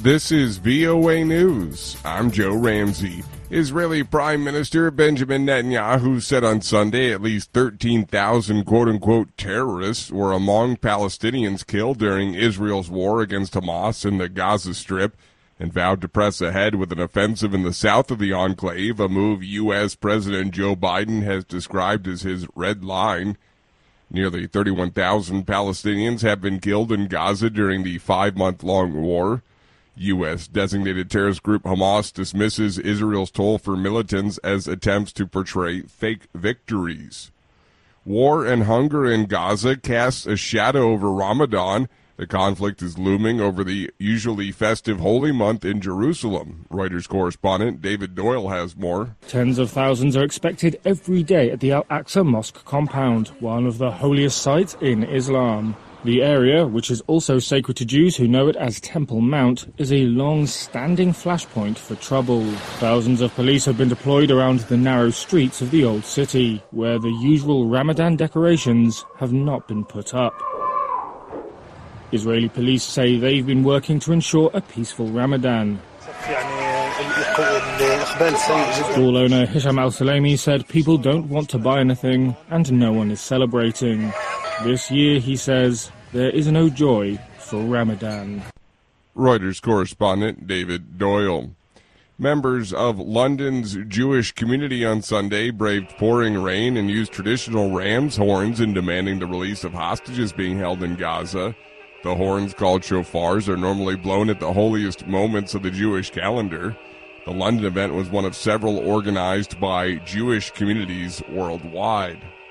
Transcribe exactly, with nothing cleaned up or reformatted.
This is V O A News. I'm Joe Ramsey. Israeli Prime Minister Benjamin Netanyahu said on Sunday at least thirteen thousand quote-unquote terrorists were among Palestinians killed during Israel's war against Hamas in the Gaza Strip, and vowed to press ahead with an offensive in the south of the enclave, a move U S President Joe Biden has described as his red line. Nearly thirty-one thousand Palestinians have been killed in Gaza during the five-month-long war. U S designated terrorist group Hamas dismisses Israel's toll for militants as attempts to portray fake victories. War and hunger in Gaza casts a shadow over Ramadan. The conflict is looming over the usually festive holy month in Jerusalem. Reuters correspondent David Doyle has more. Tens of thousands are expected every day at the Al-Aqsa Mosque compound, one of the holiest sites in Islam. The area, which is also sacred to Jews who know it as Temple Mount, is a long-standing flashpoint for trouble. Thousands of police have been deployed around the narrow streets of the old city, where the usual Ramadan decorations have not been put up. Israeli police say they've been working to ensure a peaceful Ramadan. Stall owner Hisham Al-Salami said people don't want to buy anything and no one is celebrating. This year, he says, there is no joy for Ramadan. Reuters correspondent David Doyle. Members of London's Jewish community on Sunday braved pouring rain and used traditional ram's horns in demanding the release of hostages being held in Gaza. The horns, called shofars, are normally blown at the holiest moments of the Jewish calendar. The London event was one of several organized by Jewish communities worldwide.